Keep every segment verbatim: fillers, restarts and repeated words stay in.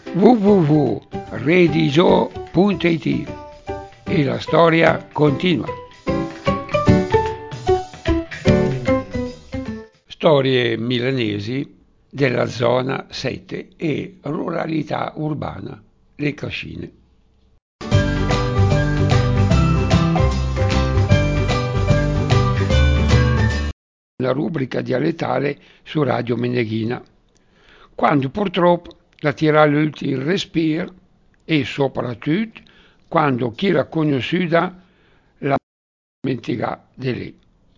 w w w punto redigio punto it e la storia continua. Storie milanesi della zona sette e ruralità urbana, le cascine. La rubrica dialettale su Radio Meneghina, quando purtroppo la tira l'ultimo respiro e soprattutto quando chi l'ha conosciuta la dimentica di lei.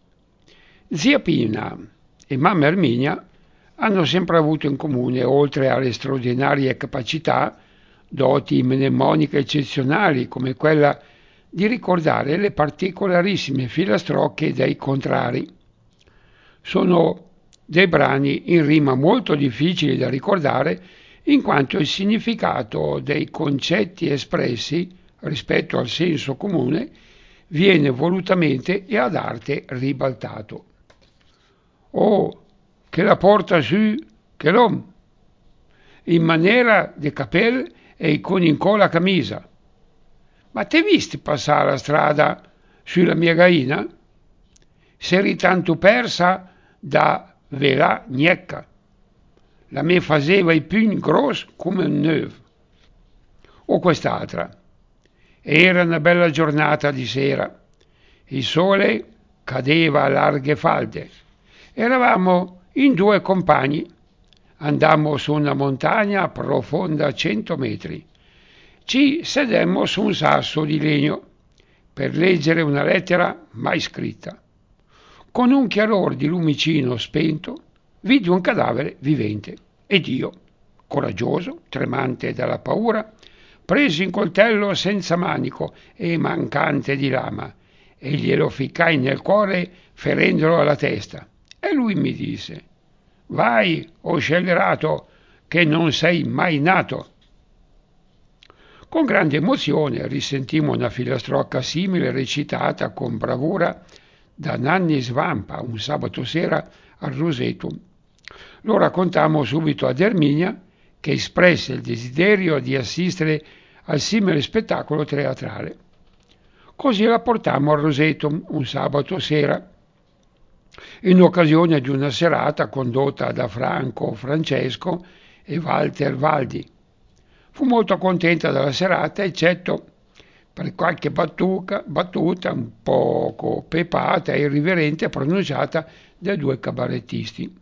Zia Pina e mamma Erminia hanno sempre avuto in comune, oltre alle straordinarie capacità, doti mnemoniche eccezionali come quella di ricordare le particolarissime filastrocche dei contrari. Sono dei brani in rima molto difficili da ricordare in quanto il significato dei concetti espressi rispetto al senso comune viene volutamente e ad arte ribaltato. Oh, che la porta su, che l'om, in maniera de capel e con in cola camisa. Ma te visti passare la strada sulla mia gaina? Seri tanto persa da velà gnecca. La me faceva i pugni gross come un neuve. O quest'altra. Era una bella giornata di sera. Il sole cadeva a larghe falde. Eravamo in due compagni. Andammo su una montagna profonda cento metri. Ci sedemmo su un sasso di legno per leggere una lettera mai scritta. Con un chiaror di lumicino spento vidi un cadavere vivente ed io, coraggioso, tremante dalla paura, presi un coltello senza manico e mancante di lama e glielo ficcai nel cuore ferendolo alla testa. E lui mi disse: «Vai, o scellerato, che non sei mai nato!» Con grande emozione risentimmo una filastrocca simile recitata con bravura da Nanni Svampa un sabato sera al Roseto. Lo raccontammo subito ad Erminia, che espresse il desiderio di assistere al simile spettacolo teatrale. Così la portammo al Roseto un sabato sera, in occasione di una serata condotta da Franco Francesco e Walter Valdi. Fu molto contenta della serata, eccetto per qualche battuta, battuta un poco pepata e irriverente pronunciata dai due cabarettisti.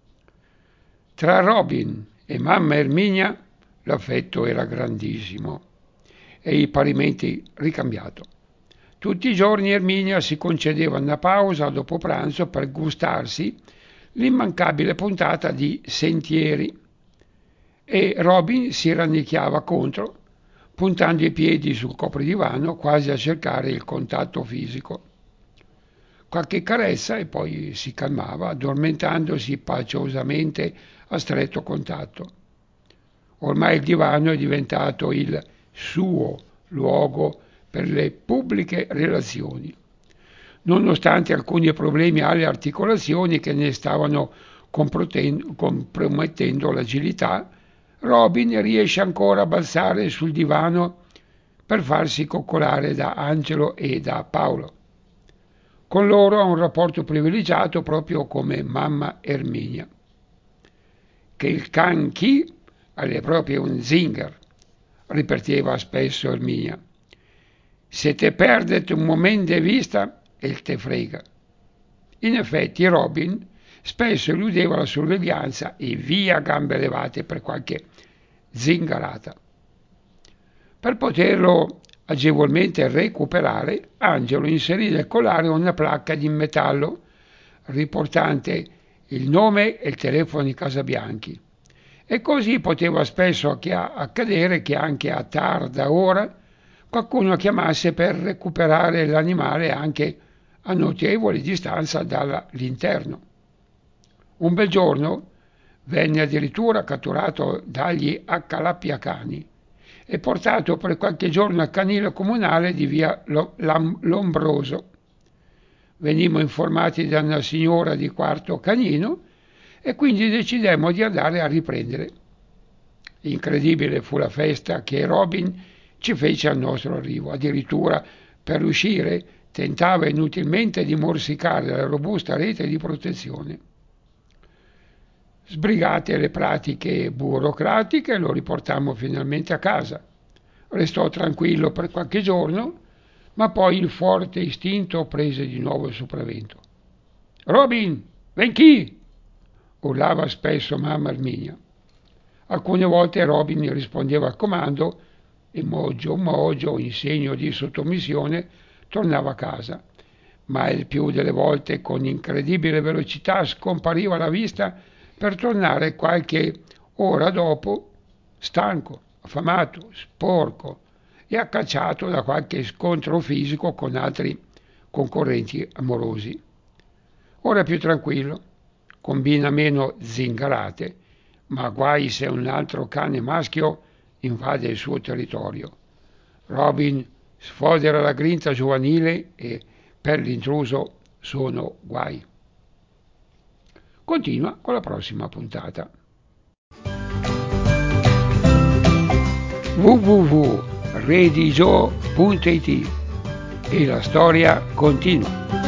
Tra Robin e mamma Erminia l'affetto era grandissimo e parimenti ricambiato. Tutti i giorni Erminia si concedeva una pausa dopo pranzo per gustarsi l'immancabile puntata di Sentieri e Robin si rannicchiava contro, puntando i piedi sul copridivano quasi a cercare il contatto fisico. Qualche carezza e poi si calmava, addormentandosi paciosamente a stretto contatto. Ormai il divano è diventato il suo luogo per le pubbliche relazioni. Nonostante alcuni problemi alle articolazioni che ne stavano compromettendo l'agilità, Robin riesce ancora a balzare sul divano per farsi coccolare da Angelo e da Paolo. Con loro ha un rapporto privilegiato proprio come mamma Erminia. Che il can chi è proprio un zinger, ripeteva spesso Erminia. Se te perdete un momento di vista, il te frega. In effetti Robin spesso eludeva la sorveglianza e via gambe levate per qualche zingarata. Per poterlo agevolmente recuperare, Angelo inserì nel collare una placca di metallo riportante il nome e il telefono di Casabianchi, e così poteva spesso accadere che anche a tarda ora qualcuno chiamasse per recuperare l'animale anche a notevole distanza dall'interno. Un bel giorno venne addirittura catturato dagli accalappiacani e portato per qualche giorno al canile comunale di via Lombroso. Venimmo informati da una signora di quarto canino e quindi decidemmo di andare a riprendere. Incredibile fu la festa che Robin ci fece al nostro arrivo. Addirittura, per uscire, tentava inutilmente di morsicare la robusta rete di protezione. Sbrigate le pratiche burocratiche, lo riportammo finalmente a casa. Restò tranquillo per qualche giorno, ma poi il forte istinto prese di nuovo il sopravvento. «Robin, ven qui!» urlava spesso mamma Erminia. Alcune volte Robin rispondeva al comando e mogio mogio, in segno di sottomissione, tornava a casa, ma il più delle volte con incredibile velocità scompariva alla vista per tornare qualche ora dopo, stanco, affamato, sporco e accacciato da qualche scontro fisico con altri concorrenti amorosi. Ora è più tranquillo, combina meno zingarate, ma guai se un altro cane maschio invade il suo territorio. Robin sfodera la grinta giovanile e per l'intruso sono guai. Continua con la prossima puntata. w w w punto redigio punto it e la storia continua.